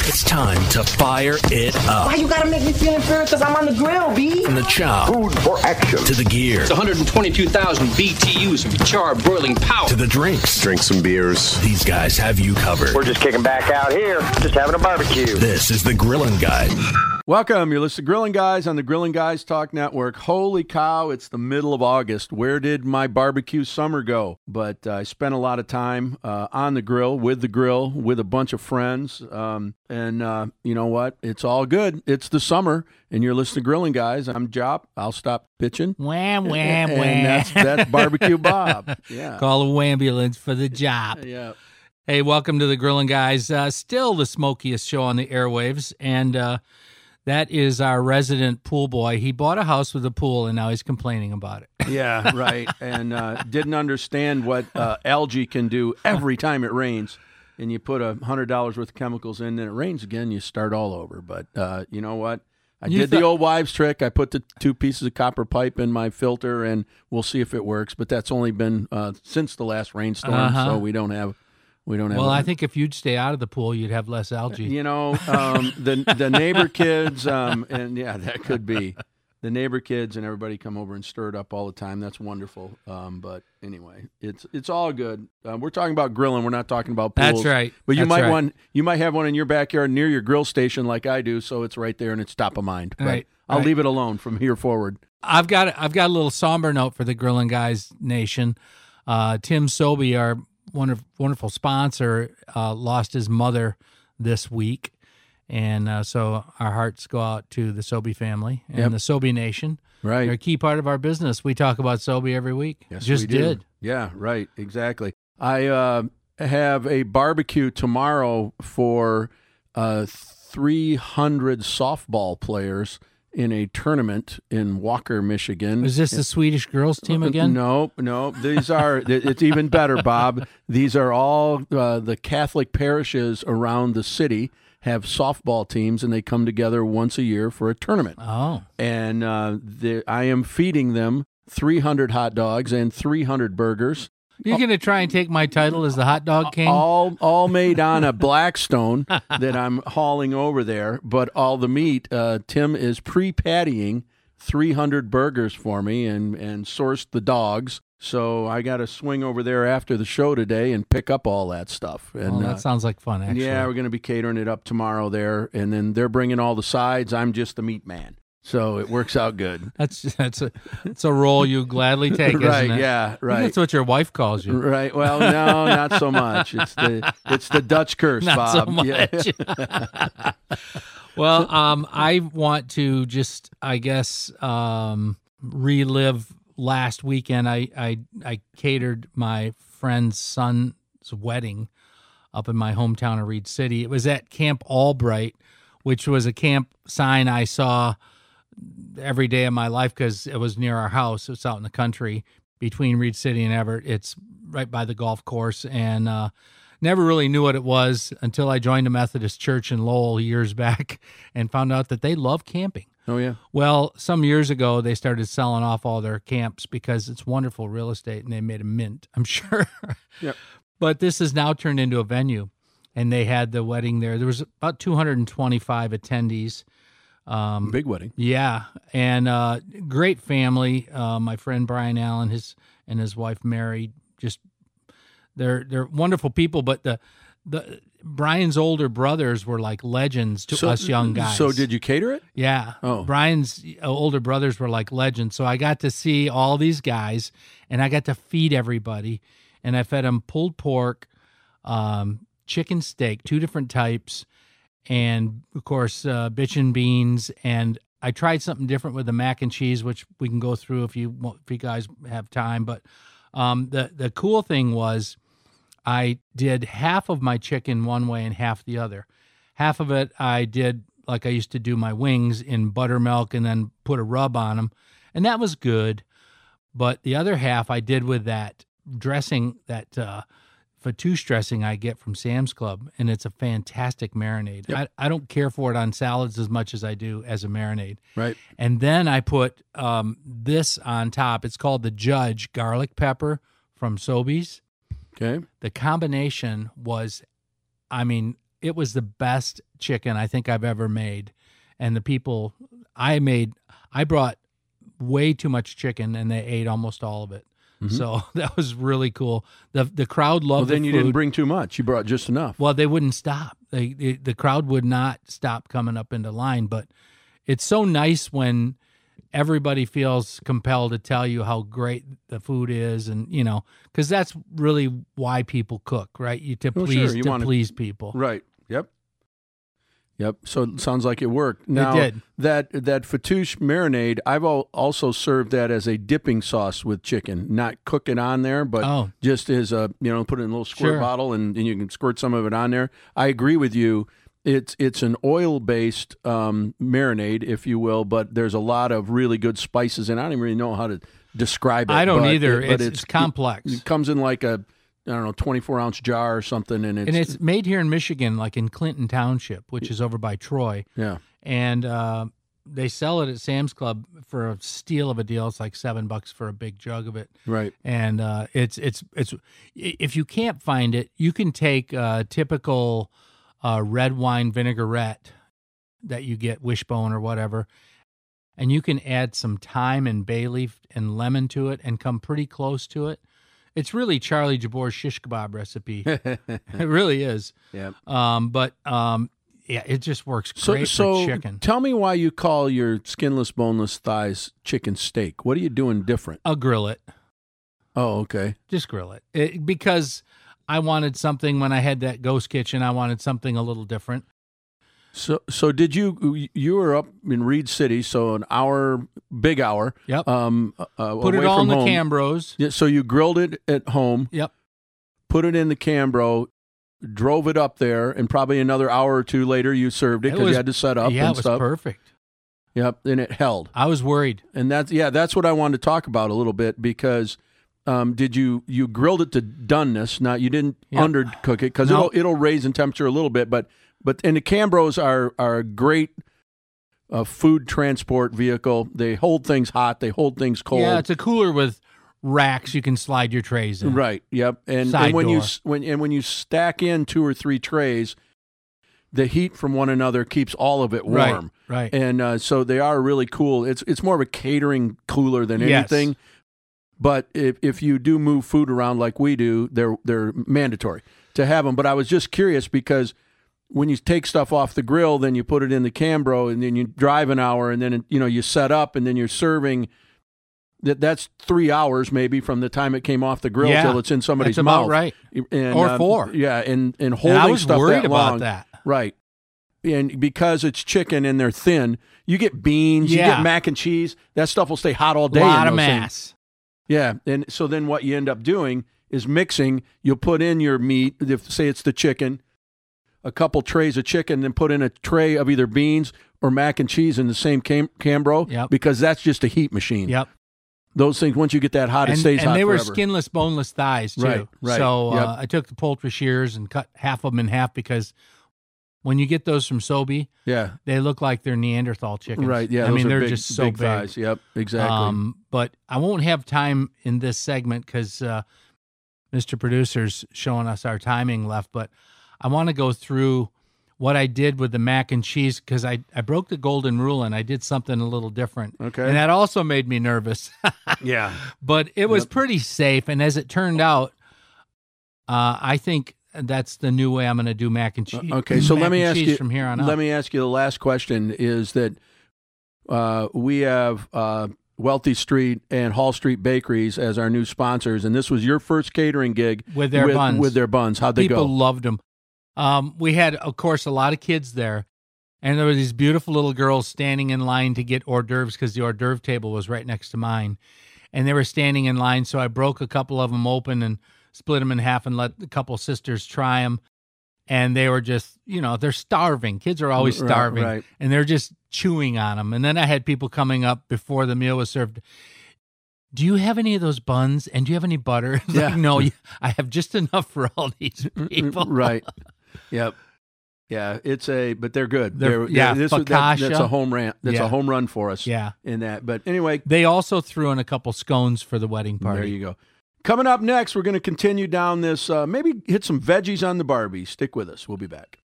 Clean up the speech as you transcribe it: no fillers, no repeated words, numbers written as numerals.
It's time to fire it up. Why you gotta make me feel inferior? Because I'm on the grill, B. From the chop. Food for action. To the gear. It's 122,000 BTUs of charred boiling power. To the drinks. Drink some beers. These guys have you covered. We're just kicking back out here, just having a barbecue. This is the Grilling Guy. Welcome. You're listening to Grilling Guys on the Grilling Guys Talk Network. Holy cow, it's the middle of August. Where did my barbecue summer go? But I spent a lot of time on the grill, with a bunch of friends. And you know what? It's all good. It's the summer, and you're listening to Grilling Guys. I'm Jop. I'll stop bitching. Wham, wham, And wham. that's Barbecue Bob. Yeah. Call a ambulance for the job. Yeah. Hey, welcome to the Grilling Guys. Still the smokiest show on the airwaves, and that is our resident pool boy. He bought a house with a pool, and now he's complaining about it. Yeah, right. And didn't understand what algae can do every time it rains. And you put $100 worth of chemicals in, and it rains again, you start all over. But you know what? I did the old wives' trick. I put the 2 pieces of copper pipe in my filter, and we'll see if it works. But that's only been since the last rainstorm, so we don't have. Well, I think if you'd stay out of the pool, you'd have less algae. You know, the neighbor kids, and yeah, that could be. The neighbor kids and everybody come over and stir it up all the time. That's wonderful. But anyway, it's all good. We're talking about grilling. We're not talking about pools. That's right. But you That's you might have one in your backyard near your grill station like I do, so it's right there and it's top of mind. But Right. I'll leave it alone from here forward. I've got a little somber note for the Grilling Guys Nation. Tim Sobey, our wonderful sponsor, lost his mother this week. And so our hearts go out to the Sobey family and the Sobey Nation. Right. They're a key part of our business. We talk about Sobey every week. Yes, Just we do. did. Yeah, right. Exactly. I have a barbecue tomorrow for 300 softball players in a tournament in Walker, Michigan. Is this the Swedish girls team again? No. These are, it's even better, Bob. These are all the Catholic parishes around the city have softball teams, and they come together once a year for a tournament. Oh. And I am feeding them 300 hot dogs and 300 burgers. You're going to try and take my title as the hot dog king? All made on a Blackstone that I'm hauling over there, but all the meat, Tim is pre-pattying 300 burgers for me and sourced the dogs. So I got to swing over there after the show today and pick up all that stuff. And that sounds like fun, actually. yeah, we're going to be catering it up tomorrow there, and then they're bringing all the sides. I'm just the meat man. So it works out good. That's a role you gladly take, Right, isn't it? yeah, right. That's what your wife calls you. Right. Well, no, not so much. It's the Dutch curse, Not Bob. so much. Yeah. Well, I want to just, I guess, relive last weekend. I catered my friend's son's wedding up in my hometown of Reed City. It was at Camp Albright, which was a camp sign I saw every day of my life because it was near our house. It's out in the country between Reed City and Everett. It's right by the golf course, and never really knew what it was until I joined a Methodist church in Lowell years back and found out that they love camping. Oh, yeah. Well, some years ago, they started selling off all their camps because it's wonderful real estate, and they made a mint, I'm sure. Yep. But this has now turned into a venue, and they had the wedding there. There was about 225 attendees. Big wedding. Yeah, and great family. My friend Brian Allen, and his wife Mary, just they're wonderful people. But the Brian's older brothers were like legends to us young guys. So did you cater it? Yeah. Oh. Brian's older brothers were like legends. So I got to see all these guys, and I got to feed everybody. And I fed them pulled pork, chicken steak, 2 different types, and, of course, bitch and beans. And I tried something different with the mac and cheese, which we can go through if you guys have time. But the cool thing was I did half of my chicken one way and half the other. Half of it I did like I used to do my wings in buttermilk and then put a rub on them, and that was good. But the other half I did with that dressing, that fattoush dressing I get from Sam's Club, and it's a fantastic marinade. Yep. I don't care for it on salads as much as I do as a marinade. Right. And then I put this on top. It's called the Judge garlic pepper from Sobeys. Okay. The combination was, I mean, it was the best chicken I think I've ever made. And the people I brought way too much chicken, and they ate almost all of it. So that was really cool. The crowd loved the food. Well, then you didn't bring too much. You brought just enough. Well, they wouldn't stop. The crowd would not stop coming up into line. But it's so nice when everybody feels compelled to tell you how great the food is, and because that's really why people cook, right? To please people, right? Yep. So it sounds like it worked. Now, it did. That fattoush marinade, I've also served that as a dipping sauce with chicken, not cook it on there, but just as a, put it in a little squirt bottle and you can squirt some of it on there. I agree with you. It's an oil-based marinade, if you will, but there's a lot of really good spices, and I don't even really know how to describe it. I don't either. It's complex. It comes in like a 24-ounce jar or something, and it's made here in Michigan, like in Clinton Township, which is over by Troy. Yeah, and they sell it at Sam's Club for a steal of a deal. It's like $7 for a big jug of it. Right, and it's if you can't find it, you can take a typical red wine vinaigrette that you get Wishbone or whatever, and you can add some thyme and bay leaf and lemon to it and come pretty close to it. It's really Charlie Jabor's shish kebab recipe. It really is. Yeah. Yeah, it just works great for chicken. Tell me why you call your skinless, boneless thighs chicken steak. What are you doing different? I'll grill it. Oh, okay. Just grill it. Because I wanted something when I had that ghost kitchen. I wanted something a little different. So did you were up in Reed City, so an hour, big hour. Yep. Put it all in the Cambros. Yeah, so you grilled it at home. Yep. Put it in the Cambro, drove it up there, and probably another hour or two later you served it because you had to set up and stuff. Yeah, it was perfect. Yep, and it held. I was worried. And that's what I wanted to talk about a little bit because did you grilled it to doneness? Now you didn't undercook it because it'll raise in temperature a little bit, but and the Cambros are a great food transport vehicle. They hold things hot. They hold things cold. Yeah, it's a cooler with racks you can slide your trays in. Right. Yep. And when you stack in 2 or 3 trays, the heat from one another keeps all of it warm. Right. And so they are really cool. It's more of a catering cooler than anything. But if you do move food around like we do, they're mandatory to have them. But I was just curious because when you take stuff off the grill, then you put it in the Cambro, and then you drive an hour, and then you set up, and then you're serving. That's 3 hours maybe from the time it came off the grill till it's in somebody's mouth. That's about right. And, or 4. Yeah, and holding and I was stuff worried that long. about that. Right. And because it's chicken and they're thin, you get beans, you get mac and cheese. That stuff will stay hot all day. A lot of mass. Yeah, and so then what you end up doing is mixing. You'll put in your meat, say it's the chicken, a couple trays of chicken, then put in a tray of either beans or mac and cheese in the same Cambro because that's just a heat machine. Yep. Those things, once you get that hot, it stays hot And they were forever. skinless, boneless thighs, too. Right. So I took the poultry shears and cut half of them in half because when you get those from Sobe, they look like they're Neanderthal chickens. Right, yeah. I mean, they're big, just so big. Thighs. Yep, exactly. But I won't have time in this segment because Mr. Producer's showing us our timing left, but I want to go through what I did with the mac and cheese because I broke the golden rule and I did something a little different. Okay. And that also made me nervous. Yeah. But it was pretty safe. And as it turned out, I think that's the new way I'm going to do mac and cheese. Okay, so let me ask you from here on out. Let me ask you the last question is that we have Wealthy Street and Hall Street Bakeries as our new sponsors, and this was your first catering gig with their buns. With their buns. How'd they go? People loved them. We had, of course, a lot of kids there, and there were these beautiful little girls standing in line to get hors d'oeuvres because the hors d'oeuvre table was right next to mine, and they were standing in line, so I broke a couple of them open and split them in half and let a couple sisters try them, and they were just, they're starving. Kids are always starving, right. And they're just chewing on them. And then I had people coming up before the meal was served. Do you have any of those buns? And do you have any butter? It's like, no, I have just enough for all these people. Right. Yep. Yeah, but they're good. Focaccia. That's a home run. That's a home run for us. Yeah. In that. But anyway, they also threw in a couple scones for the wedding party. There you go. Coming up next, we're going to continue down this, maybe hit some veggies on the Barbie. Stick with us. We'll be back.